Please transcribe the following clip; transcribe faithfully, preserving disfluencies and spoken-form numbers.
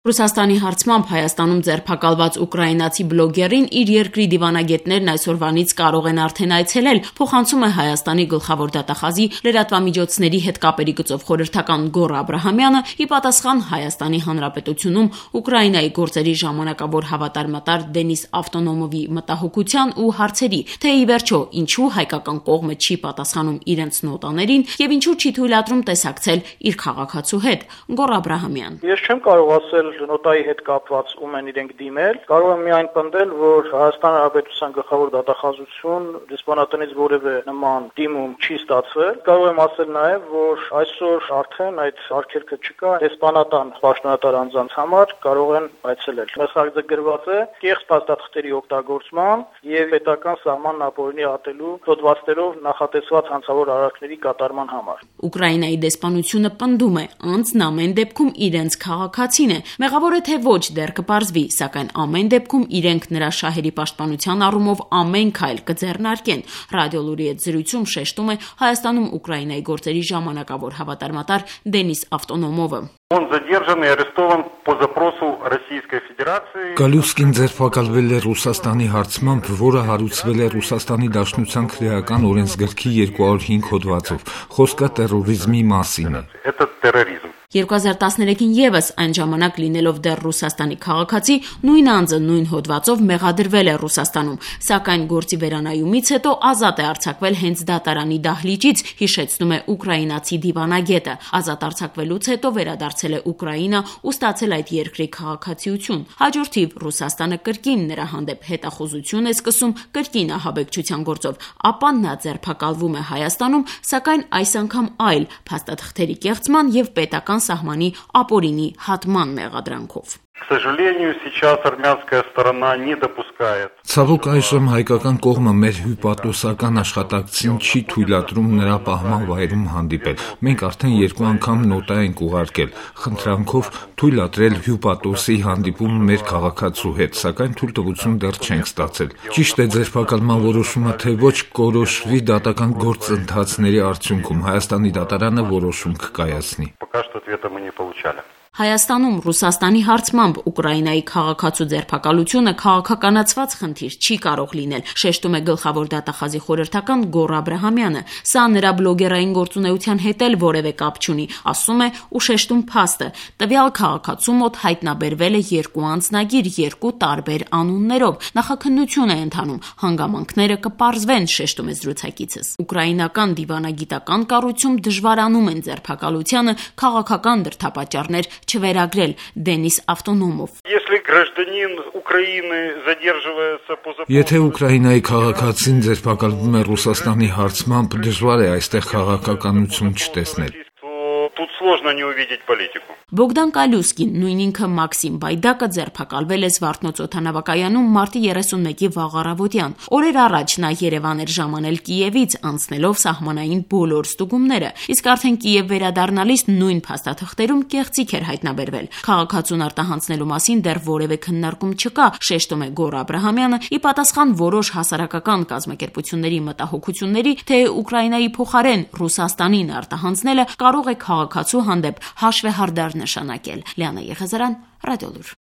Ռուսաստանի հարցմամբ Հայաստանում ձերբակալված ուկրաինացի բլոգերին իր երկրի դիվանագետներն այսօրվանից կարող են արդեն այցելել, փոխանցում է Հայաստանի գլխավոր դատախազի լրատվամիջոցների հետ կապերի գծով խորհրդական Գոռ Աբրահամյանը, ի պատասխան Հայաստանի Հանրապետությունում Ուկրաինայի գործերի ժամանակավոր հավատարմատար Դենիս Ավտոնոմովի մտահոգության ու հարցերի, թե ի վերջո ինչու հայկական կողմը չի պատասխանում իրենց նոտաներին եւ ինչու չի թույլատրում տեսակցել իր քաղաքացու հետ։ Գոռ Աբրահամյան. Ես չեմ կարող ասել նոտայի հետ կապված ում են իրենք դիմել, կարող եմ միայն պնդել, որ Հայաստանի Հանրապետության գլխավոր դատախազություն դեսպանատնից որևէ նման դիմում չի ստացվել։ Կարող եմ ասել նաև, որ այսօր արդեն այդ արգելքը չկա, դեսպանատան պաշտոնատար անձանց համար կարող են այցելել։ Մեսաժը գրված է կեղծ փաստաթղթերի օգտագործման եւ պետական սահմանն ապօրինի ատելու հոդվածներով նախատեսված հանցավոր արարքների կատարման համար։ Ուկրաինայի դեսպանությունը պնդում է, անձն ամեն դեպքում իրենց քաղաքացին է։ Մեղավոր է թե ոչ դեռ կպարզվի, սակայն ամեն դեպքում իրենք նրա շահերի պաշտպանության առումով ամեն քայլ կձեռնարկեն։ Ռադիոլուրի հետ զրույցում շեշտում է Հայաստանում Ուկրաինայի գործերի ժամանակավոր հավատարմատար Դենիս Ավտոնոմովը։ Գալուսկին ձերբակալվել է Ռուսաստանի հարցմամբ, որը հարուցվել է Ռուսաստանի Դաշնության քրեական օրենսգրքի երկու հարյուր հինգ հոդվածով։ Խոսքը տերորիզմի մասին է։ երկու հազար տասներեքին եւս այն ժամանակ լինելով դեռ Ռուսաստանի քաղաքացի, նույն անձը նույն հոդվածով մեղադրվել է Ռուսաստանում, սակայն գործի վերանայումից հետո ազատ է արձակվել հենց դատարանի դահլիճից, հիշեցնում է ուկրաինացի դիվանագետը։ Ազատ արձակվելուց հետո վերադարձել է Ուկրաինա ու ստացել այդ երկրի քաղաքացիություն։ Հաջորդիվ Ռուսաստանը կրկին նրա հանդեպ հետախուզություն է սկսում կրկին ահաբեկչության գործով, ապա նա ձերբակալվում է Հայաստանում, սակայն այս անգամ այլ փաստաթղթերի կեղծման եւ պետական սահմանի ապօրինի հատման մեղադրանքով։ Ցավոք այժմ հայկական կողմը մեր հյուպատոսական աշխատակցին չի թույլատրում նրա պահման վայրում հանդիպել։ Մենք արդեն երկու անգամ նոտա ենք ուղարկել, խնդրանքով թույլատրել հյուպատոսի հանդիպում մեր քաղաքացու հետ, սակայն թույլտվություն դեռ չենք ստացել։ Ճիշտ է, ձերբակալման որոշումը թե ոչ կորոշվի դատական գործընթացների արդյունքում, Հայաստանի դատարանը որոշում կկայացնի։ Հայաստանում Ռուսաստանի հարցմամբ Ուկրաինայի քաղաքացու ձերբակալությունը քաղաքականացված խնդիր չի կարող լինել, շեշտում է գլխավոր դատախազի խորհրդական Գոռ Աբրահամյանը։ Սա նրա բլոգերային գործունեության հետ էլ որևէ կապ չունի, ասում է ու շեշտում փաստը։ Տվյալ քաղաքացու մոտ հայտնաբերվել է երկու անձնագիր երկու տարբեր անուններով։ Նախաքննություն է ընթանում, հանգամանքները կպարզվեն, շեշտում է զրուցակիցս։ Ուկրաինական դիվանագիտական կառույցում դժվարանում են ձերբակալությանը քաղաքական դրդապատճառներ չվերագրել Դենիս Ավտոնոմով։ Եթե Ուկրաինայի քաղաքացին ձերբակալվում է Ռուսաստանի հարցմամբ, դժվար է այստեղ քաղաքականություն չտեսնել։ Բոգդան Կալյուսկին, նույն ինքը Մաքսիմ Բայդակը ձերբակալվել է Զվարթնոց օդանավակայանում մարտի երեսունմեկի վաղ առավոտյան։ Օրեր առաջ նա Երևան էր ժամանել Կիևից, անցնելով սահմանային բոլոր ստուգումները, իսկ արդեն Կիև վերադառնալիս նույն փաստաթղթերում կեղծիք էր հայտնաբերվել։ Քաղաքացուն արտահանձնելու մասին դեռ որևէ քննարկում չկա, շեշտում է Գոռ Աբրահամյանը, ի պատասխան որոշ հասարակական կազմակերպությունների մտահոգությունների, թե Ուկրաինայի փոխարեն Ռուսաստանին արտահանձնելը կարող է քաղաքացու հանդեպ հաշվեհարդար նշանակել։ Լիանա Եղեզարյան, Ռադիոլուր։